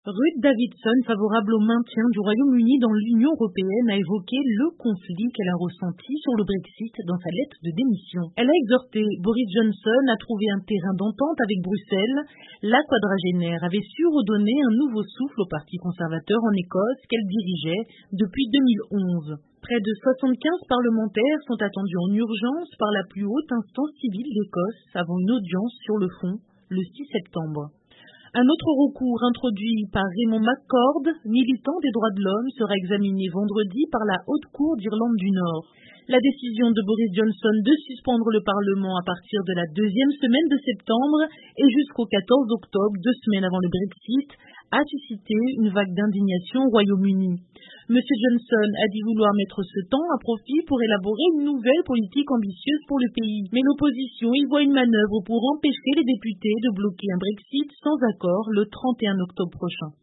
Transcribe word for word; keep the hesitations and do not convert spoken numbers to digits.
Ruth Davidson, favorable au maintien du Royaume-Uni dans l'Union européenne, a évoqué le conflit qu'elle a ressenti sur le Brexit dans sa lettre de démission. Elle a exhorté Boris Johnson à trouver un terrain d'entente avec Bruxelles. La quadragénaire avait su redonner un nouveau souffle au Parti conservateur en Écosse qu'elle dirigeait depuis deux mille onze. Près de soixante-quinze parlementaires sont attendus en urgence par la plus haute instance civile d'Écosse avant une audience sur le fond le six septembre. Un autre recours introduit par Raymond McCord, militant des droits de l'homme, sera examiné vendredi par la Haute Cour d'Irlande du Nord. La décision de Boris Johnson de suspendre le Parlement à partir de la deuxième semaine de septembre et jusqu'au quatorze octobre, deux semaines avant le Brexit, a suscité une vague d'indignation au Royaume-Uni. Monsieur Johnson a dit vouloir mettre ce temps à profit pour élaborer une nouvelle politique ambitieuse pour le pays. Mais l'opposition y voit une manœuvre pour empêcher les députés de bloquer un Brexit sans accord le trente et un octobre prochain.